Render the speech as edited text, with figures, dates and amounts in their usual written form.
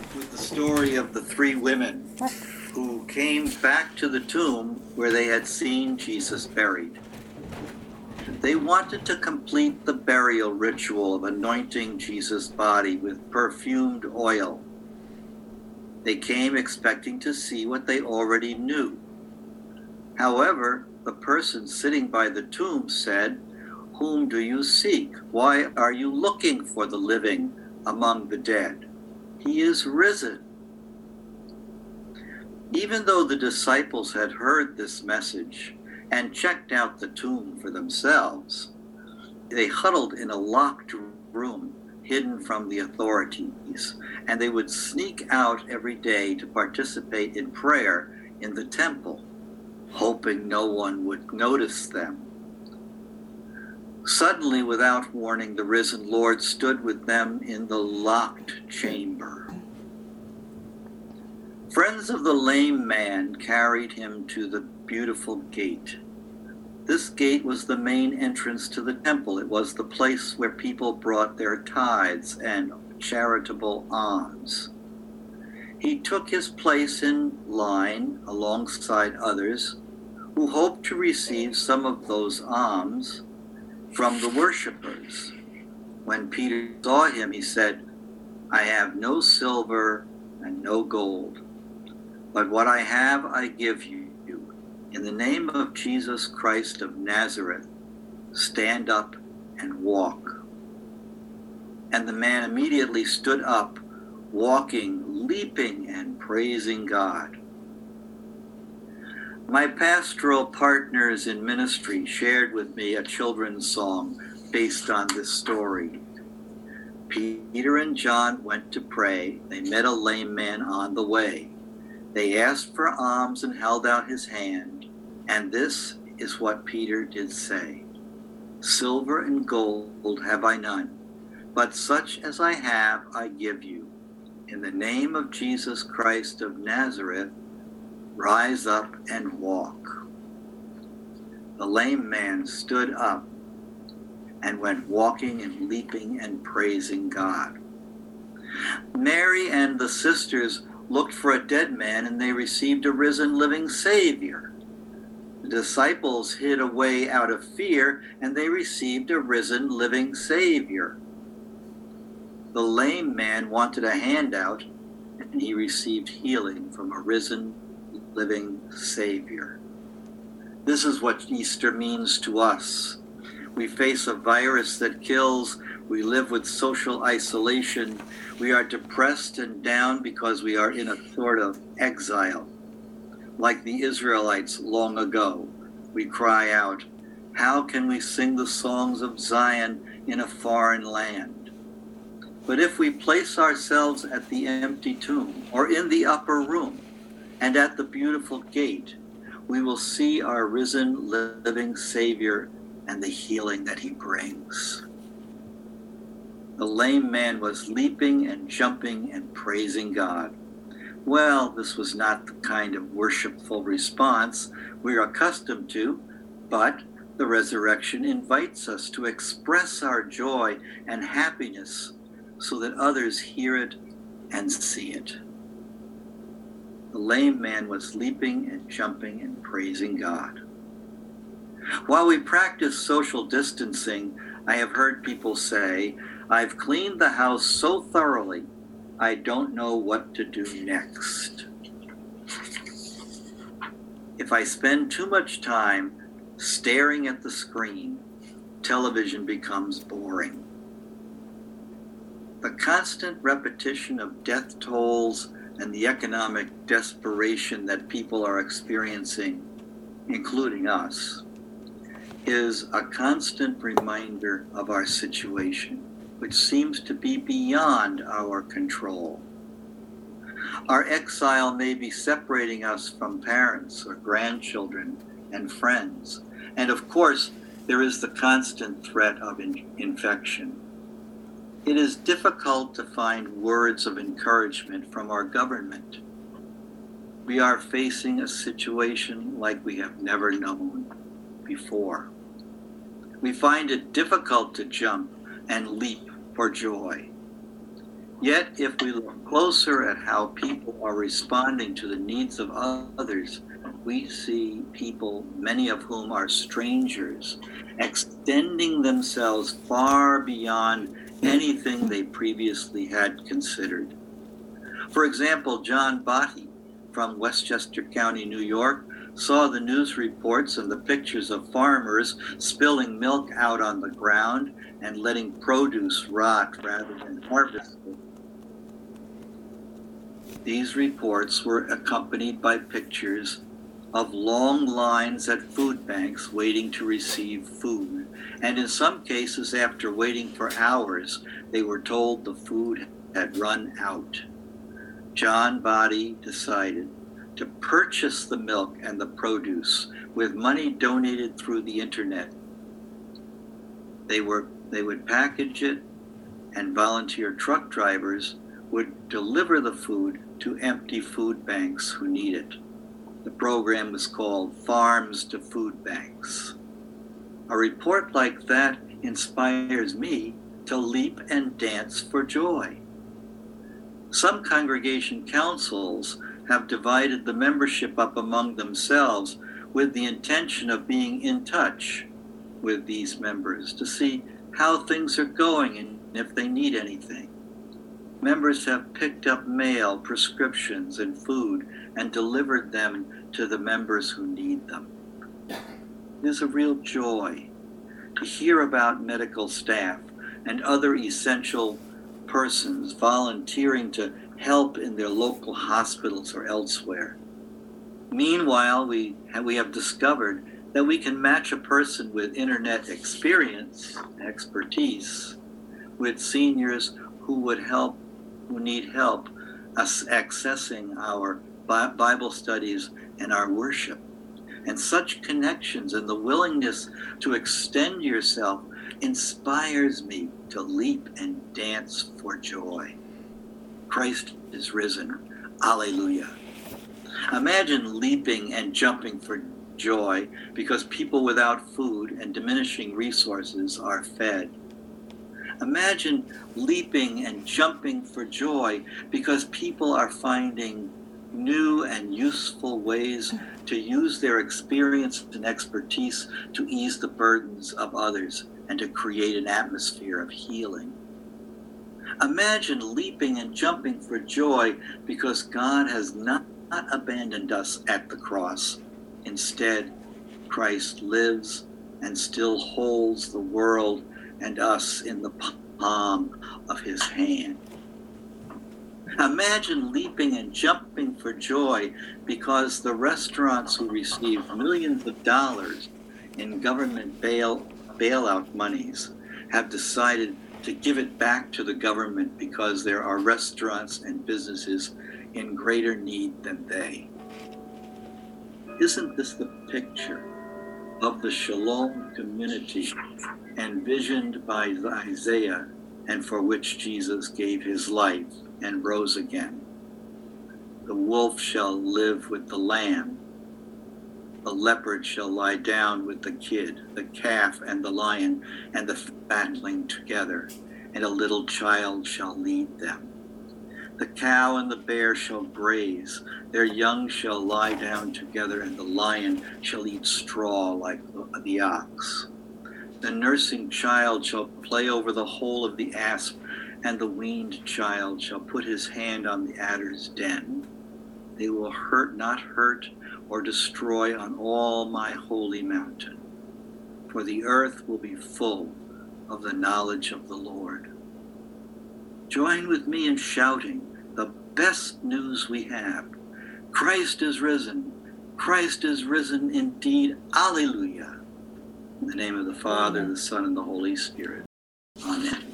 with the story of the three women who came back to the tomb where they had seen Jesus buried. They wanted to complete the burial ritual of anointing Jesus' body with perfumed oil. They came expecting to see what they already knew. However, the person sitting by the tomb said, "Whom do you seek? Why are you looking for the living among the dead? He is risen." Even though the disciples had heard this message and checked out the tomb for themselves, they huddled in a locked room hidden from the authorities, and they would sneak out every day to participate in prayer in the temple, hoping no one would notice them. Suddenly, without warning, the risen Lord stood with them in the locked chamber. Friends of the lame man carried him to the beautiful gate. This gate was the main entrance to the temple. It was the place where people brought their tithes and charitable alms. He took his place in line alongside others who hoped to receive some of those alms from the worshipers. When Peter saw him, he said, "I have no silver and no gold, but what I have I give you. In the name of Jesus Christ of Nazareth, stand up and walk." And the man immediately stood up, walking, leaping, and praising God. My pastoral partners in ministry shared with me a children's song based on this story. Peter and John went to pray. They met a lame man on the way. They asked for alms and held out his hand, and this is what Peter did say: "Silver and gold have I none, but such as I have I give you. In the name of Jesus Christ of Nazareth, rise up and walk." The lame man stood up and went walking and leaping and praising God. Mary and the sisters looked for a dead man, and they received a risen living Savior. The disciples hid away out of fear, and they received a risen living Savior. The lame man wanted a handout, and he received healing from a risen living Savior. This is what Easter means to us. We face a virus that kills. We live with social isolation. We are depressed and down because we are in a sort of exile. Like the Israelites long ago, we cry out, "How can we sing the songs of Zion in a foreign land?" But if we place ourselves at the empty tomb or in the upper room and at the beautiful gate, we will see our risen living Savior and the healing that he brings. The lame man was leaping and jumping and praising God. Well, this was not the kind of worshipful response we're accustomed to, but the resurrection invites us to express our joy and happiness so that others hear it and see it. The lame man was leaping and jumping and praising God. While we practice social distancing, I have heard people say, "I've cleaned the house so thoroughly, I don't know what to do next." If I spend too much time staring at the screen, television becomes boring. The constant repetition of death tolls and the economic desperation that people are experiencing, including us, is a constant reminder of our situation, which seems to be beyond our control. Our exile may be separating us from parents or grandchildren and friends. And of course, there is the constant threat of infection. It is difficult to find words of encouragement from our government. We are facing a situation like we have never known before. We find it difficult to jump and leap for joy. Yet, if we look closer at how people are responding to the needs of others, we see people, many of whom are strangers, extending themselves far beyond anything they previously had considered. For example, John Botti from Westchester County, New York, saw the news reports and the pictures of farmers spilling milk out on the ground and letting produce rot rather than harvest it. These reports were accompanied by pictures of long lines at food banks waiting to receive food. And in some cases, after waiting for hours, they were told the food had run out. John Botti decided to purchase the milk and the produce with money donated through the internet. They would package it, and volunteer truck drivers would deliver the food to empty food banks who need it. The program was called Farms to Food Banks. A report like that inspires me to leap and dance for joy. Some congregation councils have divided the membership up among themselves with the intention of being in touch with these members to see how things are going and if they need anything. Members have picked up mail, prescriptions, and food and delivered them to the members who need them. It is a real joy to hear about medical staff and other essential persons volunteering to help in their local hospitals or elsewhere. Meanwhile, we have discovered that we can match a person with internet expertise, with seniors who need help us accessing our Bible studies and our worship. And such connections and the willingness to extend yourself inspires me to leap and dance for joy. Christ is risen. Alleluia. Imagine leaping and jumping for joy because people without food and diminishing resources are fed. Imagine leaping and jumping for joy because people are finding new and useful ways to use their experience and expertise to ease the burdens of others and to create an atmosphere of healing. Imagine leaping and jumping for joy because God has not abandoned us at the cross. Instead, Christ lives and still holds the world and us in the palm of his hand. Imagine leaping and jumping for joy because the restaurants who receive millions of dollars in government bailout monies have decided to give it back to the government because there are restaurants and businesses in greater need than they. Isn't this the picture of the Shalom community envisioned by Isaiah and for which Jesus gave his life and rose again? The wolf shall live with the lamb. The leopard shall lie down with the kid, the calf and the lion and the fatling together, and a little child shall lead them. The cow and the bear shall graze, their young shall lie down together, and the lion shall eat straw like the ox. The nursing child shall play over the hole of the asp, and the weaned child shall put his hand on the adder's den. They will not hurt or destroy on all my holy mountain, for the earth will be full of the knowledge of the Lord. Join with me in shouting the best news we have. Christ is risen. Christ is risen indeed. Alleluia. In the name of the Father, the Son, and the Holy Spirit. Amen.